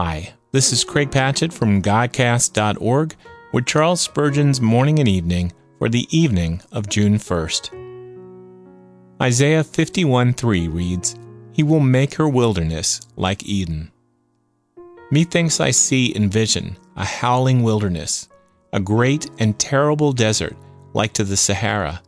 Hi, this is Craig Patchett from Godcast.org with Charles Spurgeon's Morning and Evening for the evening of June 1st. Isaiah 51:3 reads, "He will make her wilderness like Eden." Methinks I see in vision a howling wilderness, a great and terrible desert like to the Sahara.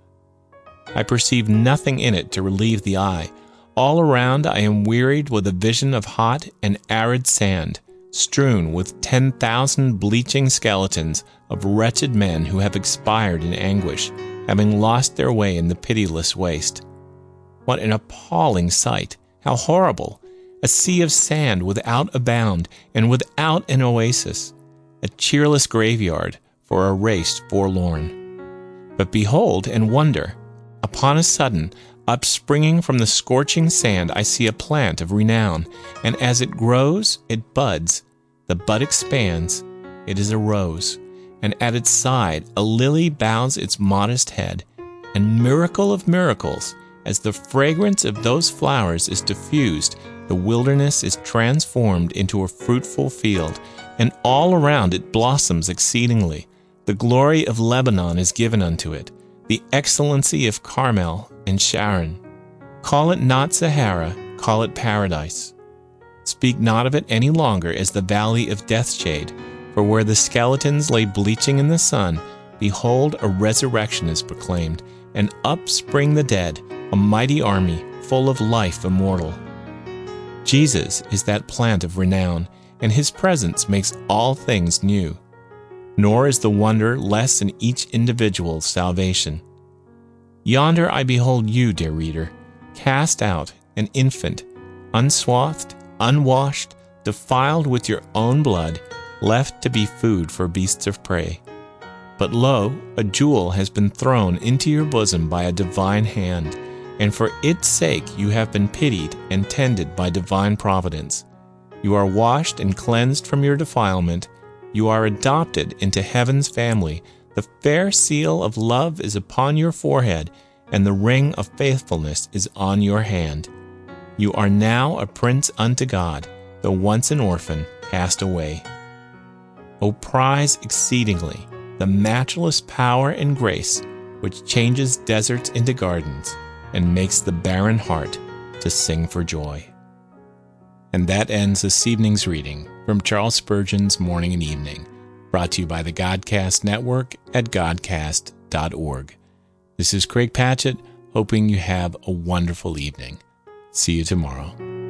I perceive nothing in it to relieve the eye. All around I am wearied with a vision of hot and arid sand, strewn with 10,000 bleaching skeletons of wretched men who have expired in anguish, having lost their way in the pitiless waste. What an appalling sight! How horrible! A sea of sand without a bound and without an oasis, a cheerless graveyard for a race forlorn. But behold and wonder! Upon a sudden, upspringing from the scorching sand, I see a plant of renown, and as it grows, it buds. The bud expands. It is a rose, and at its side a lily bows its modest head. And miracle of miracles, as the fragrance of those flowers is diffused, the wilderness is transformed into a fruitful field, and all around it blossoms exceedingly. The glory of Lebanon is given unto it, the excellency of Carmel and Sharon. Call it not Sahara, call it paradise. Speak not of it any longer as the valley of Deathshade, for where the skeletons lay bleaching in the sun, behold, a resurrection is proclaimed, and up spring the dead, a mighty army, full of life immortal. Jesus is that plant of renown, and his presence makes all things new. Nor is the wonder less in each individual's salvation. Yonder I behold you, dear reader, cast out, an infant, unswathed, unwashed, defiled with your own blood, left to be food for beasts of prey. But lo, a jewel has been thrown into your bosom by a divine hand, and for its sake you have been pitied and tended by divine providence. You are washed and cleansed from your defilement. You are adopted into heaven's family. The fair seal of love is upon your forehead, and the ring of faithfulness is on your hand. You are now a prince unto God, though once an orphan, cast away. O prize exceedingly the matchless power and grace which changes deserts into gardens and makes the barren heart to sing for joy. And that ends this evening's reading from Charles Spurgeon's Morning and Evening, brought to you by the Godcast Network at Godcast.org. This is Craig Patchett, hoping you have a wonderful evening. See you tomorrow.